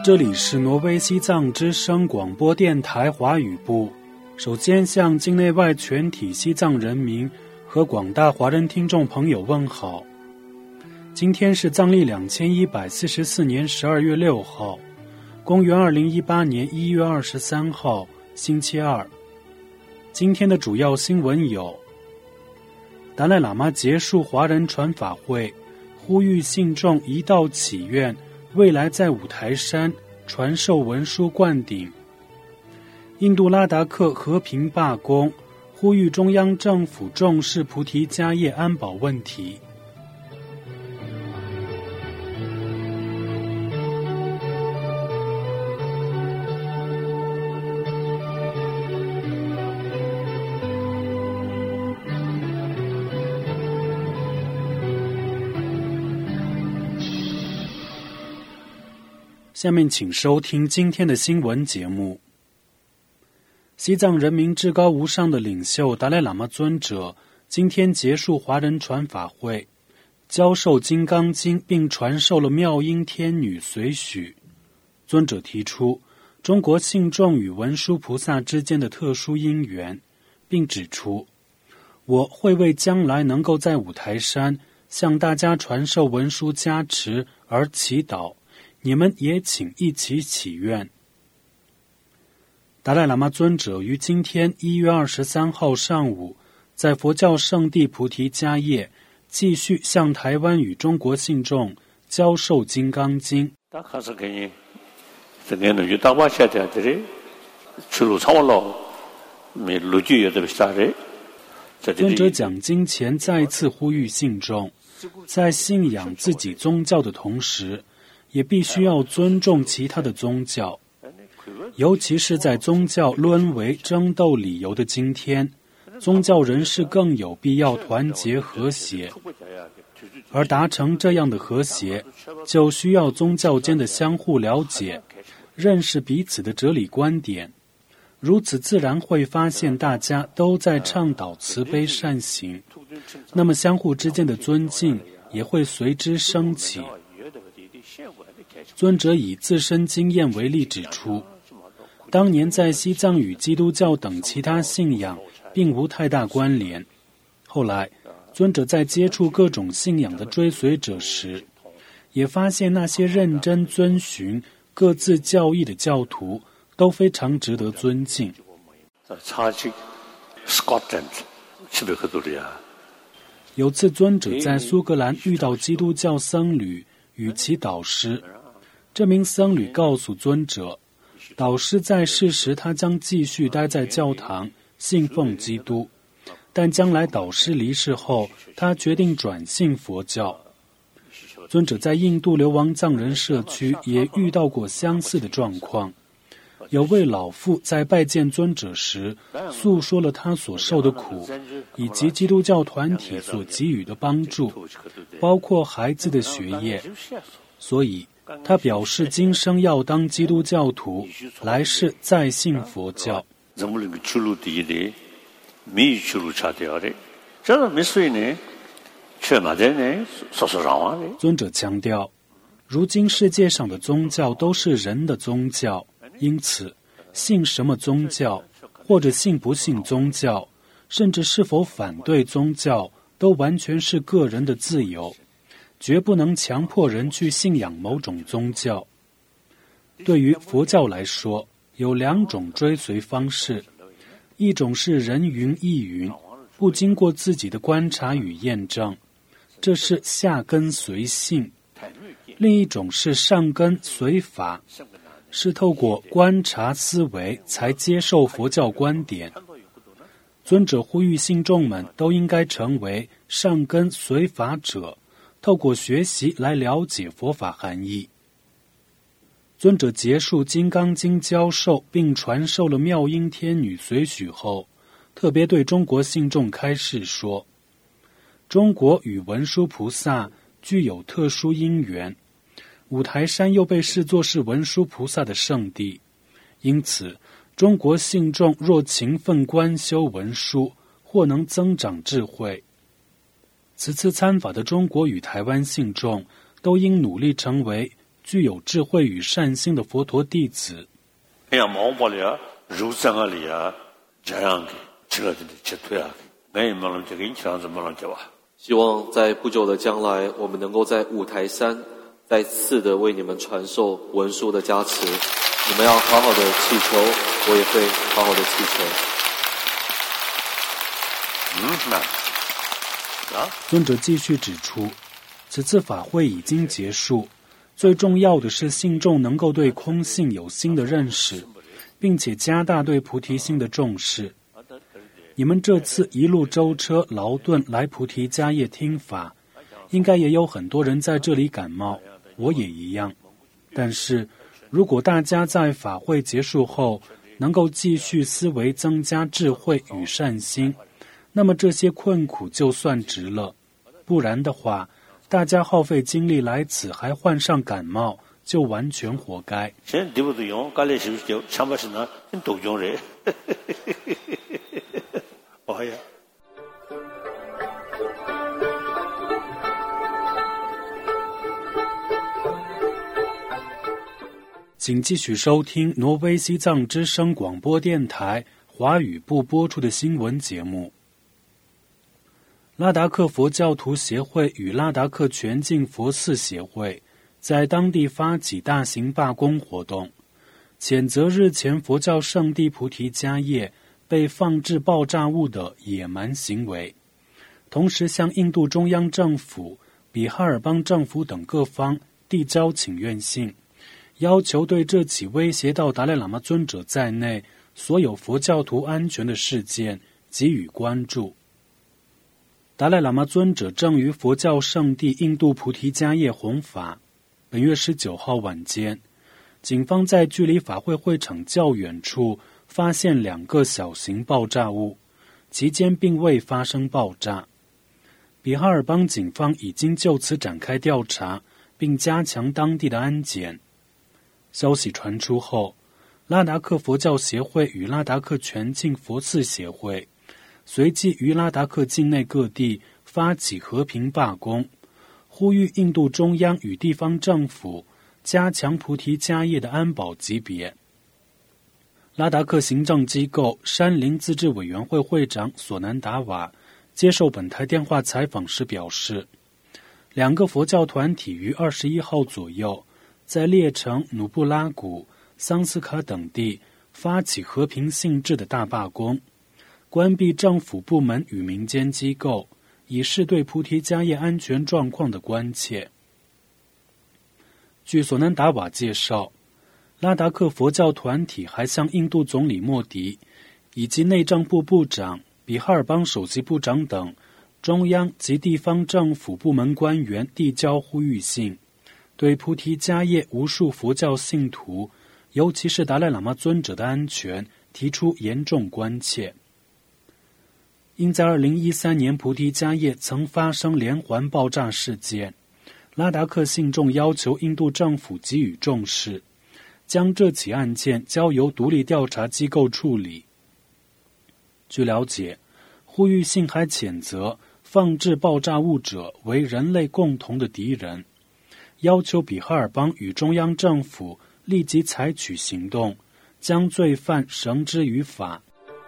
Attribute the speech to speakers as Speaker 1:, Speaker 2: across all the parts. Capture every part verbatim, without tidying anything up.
Speaker 1: 这里是挪威西藏之声广播电台华语部。首先向境内外全体西藏人民和广大华人听众朋友问好。今天是藏历两千一百四十四年十二月六号，公元二零一八年一月二十三号，星期二。今天的主要新闻有：达赖喇嘛结束华人传法会，呼吁信众一道祈愿未来在五台山传授文书灌顶；印度拉达克和平罢工，呼吁中央政府重视菩提迦叶安保问题。下面请收听今天的新闻节目。西藏人民至高无上的领袖达赖喇嘛尊者今天结束华人传法会，教授《金刚经》并传授了妙音天女随许。尊者提出中国信众与文殊菩萨之间的特殊因缘，并指出我会为将来能够在五台山向大家传授文殊加持而祈祷，你们也请一起祈愿。达赖喇嘛尊者于今天一月二十三号上午，在佛教圣地菩提迦叶继续向台湾与中国信众教授《金刚经》。尊者讲经前再次呼吁信众，在信仰自己宗教的同时，也必须要尊重其他的宗教，尤其是在宗教沦为争斗理由的今天，宗教人士更有必要团结和谐。而达成这样的和谐，就需要宗教间的相互了解，认识彼此的哲理观点，如此自然会发现大家都在倡导慈悲善行，那么相互之间的尊敬也会随之升起。尊者以自身经验为例指出，当年在西藏与基督教等其他信仰并无太大关联，后来尊者在接触各种信仰的追随者时，也发现那些认真遵循各自教义的教徒都非常值得尊敬。有次尊者在苏格兰遇到基督教僧侣与其导师，这名僧侣告诉尊者，导师在世时他将继续待在教堂信奉基督，但将来导师离世后，他决定转信佛教。尊者在印度流亡藏人社区也遇到过相似的状况，有位老妇在拜见尊者时诉说了他所受的苦，以及基督教团体所给予的帮助，包括孩子的学业，所以他表示今生要当基督教徒，来世再信佛教。尊者强调，如今世界上的宗教都是人的宗教，因此信什么宗教，或者信不信宗教，甚至是否反对宗教，都完全是个人的自由，绝不能强迫人去信仰某种宗教。对于佛教来说，有两种追随方式，一种是人云亦云，不经过自己的观察与验证，这是下根随信；另一种是上根随法，是透过观察思维才接受佛教观点。尊者呼吁信众们都应该成为上根随法者，透过学习来了解佛法含义。尊者结束《金刚经》教授并传授了妙音天女随许后，特别对中国信众开示说，中国与文殊菩萨具有特殊因缘，五台山又被视作是文殊菩萨的圣地，因此中国信众若勤奋观修文殊，或能增长智慧。此次参法的中国与台湾信众都应努力成为具有智慧与善心的佛陀弟子。
Speaker 2: 希望在不久的将来，我们能够在五台山再次的为你们传授文殊的加持。你们要好好的祈求，我也会好好的祈求。
Speaker 1: 尊者继续指出，此次法会已经结束，最重要的是信众能够对空性有新的认识，并且加大对菩提心的重视。你们这次一路舟车劳顿来菩提迦叶听法，应该也有很多人在这里感冒，我也一样。但是如果大家在法会结束后能够继续思维增加智慧与善心，那么这些困苦就算值了。不然的话，大家耗费精力来此还患上感冒，就完全活该。请继续收听挪威西藏之声广播电台华语部播出的新闻节目。拉达克佛教徒协会与拉达克全境佛寺协会在当地发起大型罢工活动，谴责日前佛教圣地菩提迦叶被放置爆炸物的野蛮行为，同时向印度中央政府、比哈尔邦政府等各方递交请愿信，要求对这起威胁到达赖喇嘛尊者在内所有佛教徒安全的事件给予关注。达赖喇嘛尊者正于佛教圣地印度菩提迦叶弘法。本月十九号晚间，警方在距离法会会场较远处发现两个小型爆炸物，其间并未发生爆炸。比哈尔邦警方已经就此展开调查，并加强当地的安检。消息传出后，拉达克佛教协会与拉达克全境佛寺协会随即于拉达克境内各地发起和平罢工，呼吁印度中央与地方政府加强菩提迦叶的安保级别。拉达克行政机构山林自治委员会会长索南达瓦接受本台电话采访时表示，两个佛教团体于二十一号左右在列城、努布拉谷、桑斯卡等地发起和平性质的大罢工，关闭政府部门与民间机构，以示对菩提迦叶安全状况的关切。据索南达瓦介绍，拉达克佛教团体还向印度总理莫迪以及内政部部长、比哈尔邦首席部长等中央及地方政府部门官员递交呼吁信，对菩提迦叶无数佛教信徒，尤其是达赖喇嘛尊者的安全提出严重关切。因在二零一三年菩提迦叶曾发生连环爆炸事件，拉达克信众要求印度政府给予重视，将这起案件交由独立调查机构处理。据了解，呼吁信还谴责放置爆炸物者为人类共同的敌人，要求比哈尔邦与中央政府立即采取行动，将罪犯绳之于法。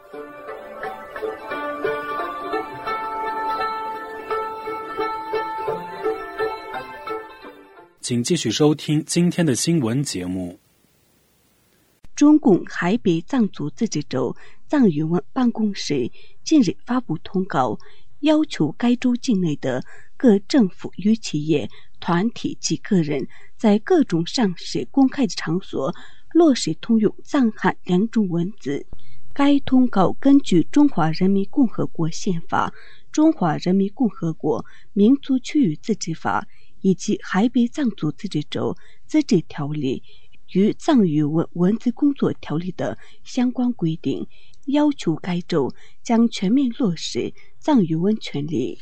Speaker 1: 请继续收听今天的新闻节目。
Speaker 3: 中共海北藏族自治州藏语文办公室近日发布通告，要求该州境内的各政府与企业、团体及个人在各种上市公开的场所落实通用藏汉两种文字。该通告根据《中华人民共和国宪法》、《中华人民共和国民族区域自治法》以及海北藏族自治州自治条例与藏语文文字工作条例的相关规定，要求该州将全面落实藏语文权利。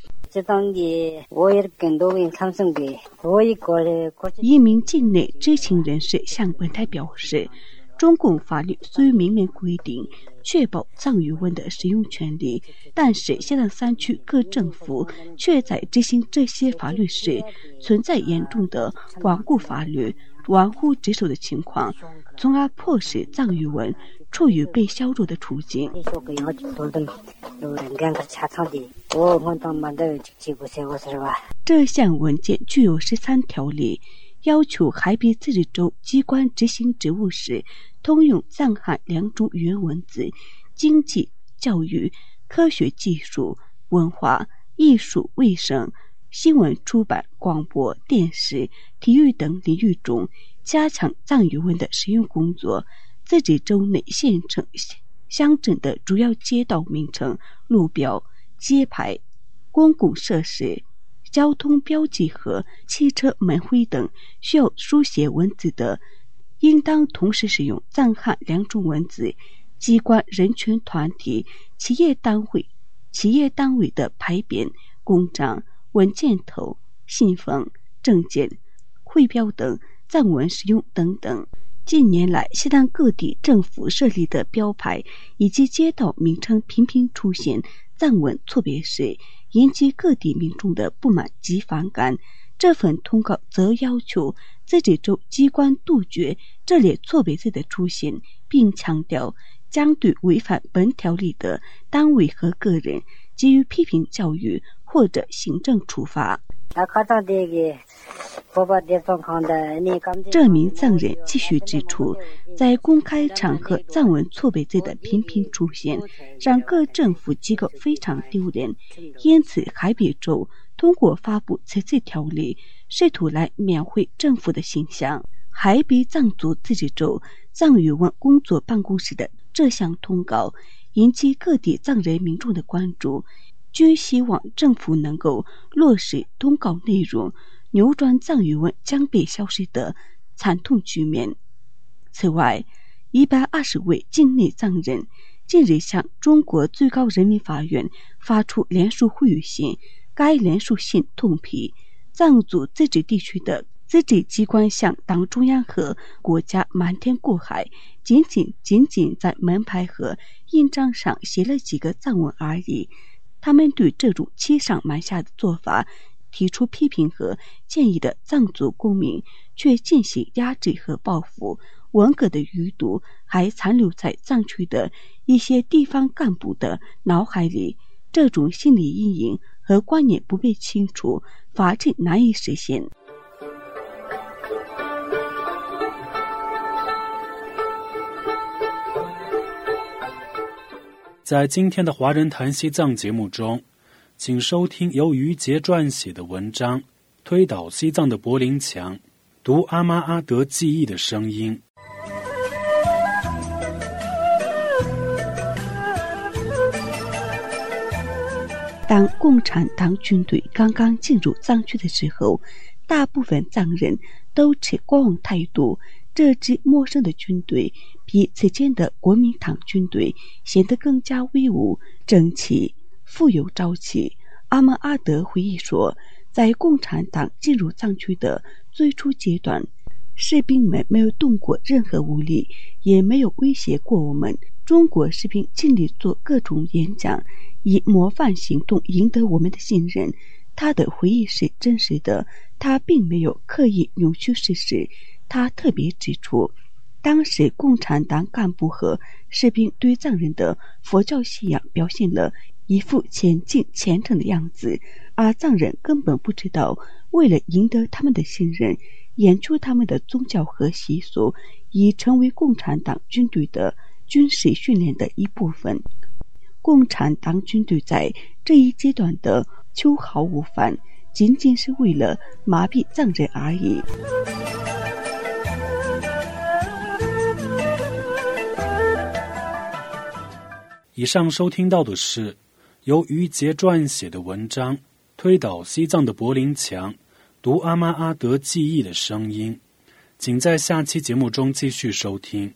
Speaker 3: 一名境内知情人士向本台表示，中共法律虽明面规定确保藏语文的使用权利，但是西藏三区各政府却在执行这些法律时存在严重的罔顾法律、 玩忽职守的情况，从而迫使藏语文处于被削弱的处境。这项文件具有十三条例，要求海北自治州机关执行职务时通用藏汉两种语言文字，经济、教育、科学技术、文化、艺术、卫生、新闻出版、广播、电视、体育等领域中加强藏语文的使用工作。自治州内县城、乡镇的主要街道名称、路标、街牌、公共设施、交通标记和汽车门徽等需要书写文字的，应当同时使用藏汉两种文字。机关、人权团体、企业单位、企业单位的牌匾、公章、文件头、信封、证件、汇标等藏文使用等等。近年来，西藏各地政府设立的标牌以及街道名称频频出现藏文错别字，引起各地民众的不满及反感。这份通告则要求自治州机关杜绝这类错别字的出现，并强调将对违反本条例的单位和个人给予批评教育或者行政处罚。这名藏人继续指出，在公开场合藏文错别字的频频出现，让各政府机构非常丢人。因此，海北州通过发布此次条例，试图来描绘政府的形象。海北藏族自治州藏语文工作办公室的这项通告引起各地藏人民众的关注，均希望政府能够落实通告内容，扭转藏语文将被消失的惨痛局面。此外，一百二十位境内藏人近日向中国最高人民法院发出联署呼吁信，该联署信痛批藏族自治地区的自治机关向党中央和国家瞒天过海，仅仅仅仅在门牌和印章上写了几个藏文而已。他们对这种欺上瞒下的做法提出批评和建议的藏族公民却进行压制和报复，文革的余毒还残留在藏区的一些地方干部的脑海里。这种心理阴影和观念不被清除，法治难以实现。
Speaker 1: 在今天的华人谈西藏节目中，请收听由于杰撰写的文章《推倒西藏的柏林墙》，读阿妈阿德记忆的声音。
Speaker 3: 当共产党军队刚刚进入藏区的时候，大部分藏人都持观望态度。这支陌生的军队比此前的国民党军队显得更加威武、整齐、富有朝气。阿曼阿德回忆说，在共产党进入藏区的最初阶段，士兵们没有动过任何武力，也没有威胁过我们。中国士兵尽力做各种演讲，以模范行动赢得我们的信任。他的回忆是真实的，他并没有刻意扭曲事实。他特别指出，当时共产党干部和士兵对藏人的佛教信仰表现了一副虔敬虔诚的样子，而藏人根本不知道，为了赢得他们的信任，演出他们的宗教和习俗已成为共产党军队的军事训练的一部分。共产党军队在这一阶段的秋毫无犯，仅仅是为了麻痹藏人而已。
Speaker 1: 以上收听到的是由于杰撰写的文章《推倒西藏的柏林墙》，读阿妈阿德记忆的声音。请在下期节目中继续收听。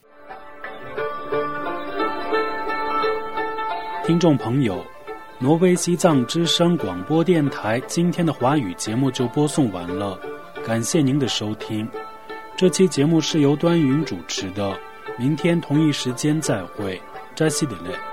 Speaker 1: 听众朋友，挪威西藏之声广播电台今天的华语节目就播送完了，感谢您的收听。这期节目是由端云主持的，明天同一时间再会，扎西德勒。